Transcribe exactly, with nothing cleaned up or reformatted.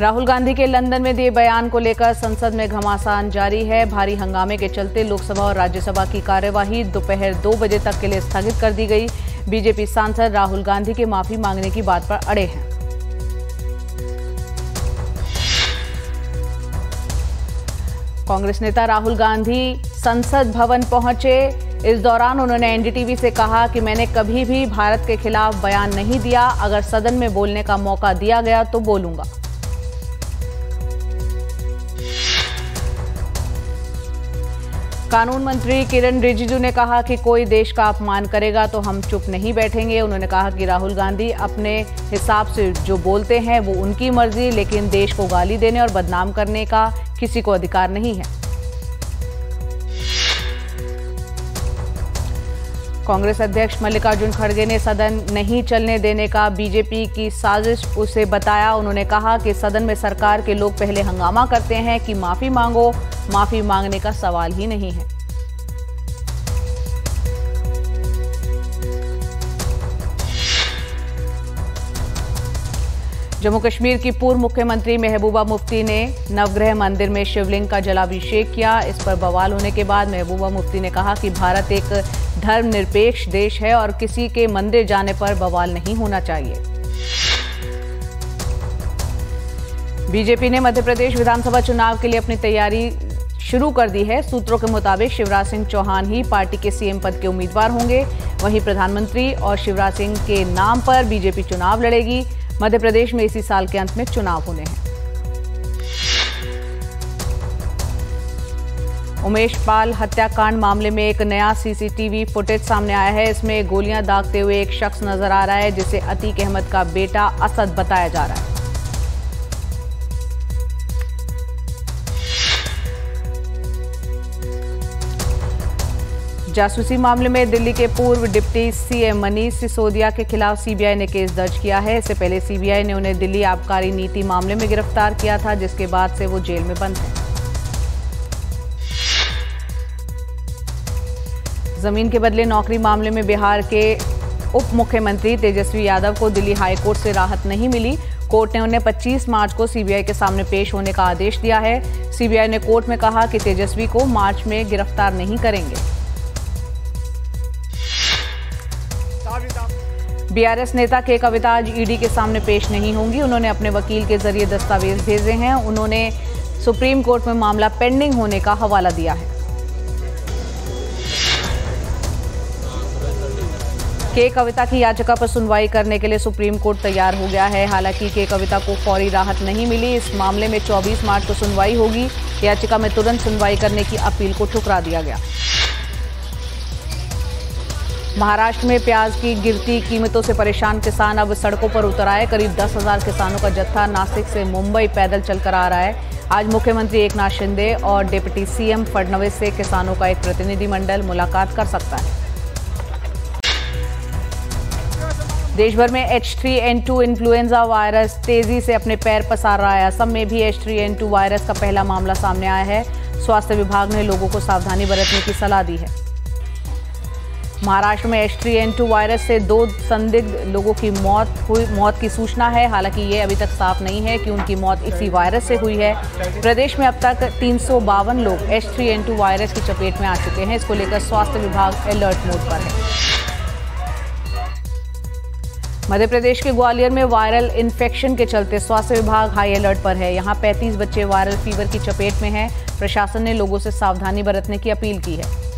राहुल गांधी के लंदन में दिए बयान को लेकर संसद में घमासान जारी है। भारी हंगामे के चलते लोकसभा और राज्यसभा की कार्यवाही दोपहर दो बजे तक के लिए स्थगित कर दी गई। बीजेपी सांसद राहुल गांधी के माफी मांगने की बात पर अड़े हैं। कांग्रेस नेता राहुल गांधी संसद भवन पहुंचे। इस दौरान उन्होंने एनडीटीवी से कहा कि मैंने कभी भी भारत के खिलाफ बयान नहीं दिया। अगर सदन में बोलने का मौका दिया गया तो बोलूंगा। कानून मंत्री किरण रिजिजू ने कहा कि कोई देश का अपमान करेगा तो हम चुप नहीं बैठेंगे। उन्होंने कहा कि राहुल गांधी अपने हिसाब से जो बोलते हैं वो उनकी मर्जी, लेकिन देश को गाली देने और बदनाम करने का किसी को अधिकार नहीं है। कांग्रेस अध्यक्ष मल्लिकार्जुन खड़गे ने सदन नहीं चलने देने का बीजेपी की साजिश उसे बताया। उन्होंने कहा कि सदन में सरकार के लोग पहले हंगामा करते हैं कि माफी मांगो, माफी मांगने का सवाल ही नहीं है। जम्मू कश्मीर की पूर्व मुख्यमंत्री महबूबा मुफ्ती ने नवग्रह मंदिर में शिवलिंग का जलाभिषेक किया। इस पर बवाल होने के बाद महबूबा मुफ्ती ने कहा कि भारत एक धर्मनिरपेक्ष देश है और किसी के मंदिर जाने पर बवाल नहीं होना चाहिए। बीजेपी ने मध्य प्रदेश विधानसभा चुनाव के लिए अपनी तैयारी शुरू कर दी है। सूत्रों के मुताबिक शिवराज सिंह चौहान ही पार्टी के सीएम पद के उम्मीदवार होंगे। वहीं प्रधानमंत्री और शिवराज सिंह के नाम पर बीजेपी चुनाव लड़ेगी। मध्य प्रदेश में इसी साल के अंत में चुनाव होने हैं। उमेश पाल हत्याकांड मामले में एक नया सीसीटीवी फुटेज सामने आया है। इसमें गोलियां दागते हुए एक शख्स नजर आ रहा है, जिसे अतीक अहमद का बेटा असद बताया जा रहा है। जासूसी मामले में दिल्ली के पूर्व डिप्टी सीएम मनीष सिसोदिया के खिलाफ सीबीआई ने केस दर्ज किया है। इससे पहले सीबीआई ने उन्हें दिल्ली आबकारी नीति मामले में गिरफ्तार किया था, जिसके बाद से वो जेल में बंद है। जमीन के बदले नौकरी मामले में बिहार के उप मुख्यमंत्री तेजस्वी यादव को दिल्ली हाईकोर्ट से राहत नहीं मिली। कोर्ट ने उन्हें पच्चीस मार्च को सीबीआई के सामने पेश होने का आदेश दिया है। सीबीआई ने कोर्ट में कहा कि तेजस्वी को मार्च में गिरफ्तार नहीं करेंगे। बीआरएस नेता के कविता आज ईडी के सामने पेश नहीं होंगी। उन्होंने अपने वकील के जरिए दस्तावेज भेजे हैं। उन्होंने सुप्रीम कोर्ट में मामला पेंडिंग होने का हवाला दिया है। के कविता की याचिका पर सुनवाई करने के लिए सुप्रीम कोर्ट तैयार हो गया है। हालांकि के कविता को फौरी राहत नहीं मिली। इस मामले में चौबीस मार्च को सुनवाई होगी। याचिका में तुरंत सुनवाई करने की अपील को ठुकरा दिया गया। महाराष्ट्र में प्याज की गिरती कीमतों से परेशान किसान अब सड़कों पर उतर आए। करीब दस हजार किसानों का जत्था नासिक से मुंबई पैदल चलकर आ रहा है। आज मुख्यमंत्री एकनाथ शिंदे और डिप्टी सीएम फडणवीस से किसानों का एक प्रतिनिधिमंडल मुलाकात कर सकता है। देश भर में H three N two influenza virus तेजी से अपने पैर पसार रहा है। असम में भी H three N two virus का पहला मामला सामने आया है। स्वास्थ्य विभाग ने लोगों को सावधानी बरतने की सलाह दी है। महाराष्ट्र में H three N two virus से दो संदिग्ध लोगों की मौत हुई मौत की सूचना है। हालांकि ये अभी तक साफ नहीं है कि उनकी मौत इसी वायरस से हुई है। प्रदेश में अब तक तीन सौ बावन लोग H three N two virus की चपेट में आ चुके हैं। इसको लेकर स्वास्थ्य विभाग अलर्ट मोड पर है। मध्य प्रदेश के ग्वालियर में वायरल इन्फेक्शन के चलते स्वास्थ्य विभाग हाई अलर्ट पर है। यहाँ पैंतीस बच्चे वायरल फीवर की चपेट में हैं। प्रशासन ने लोगों से सावधानी बरतने की अपील की है।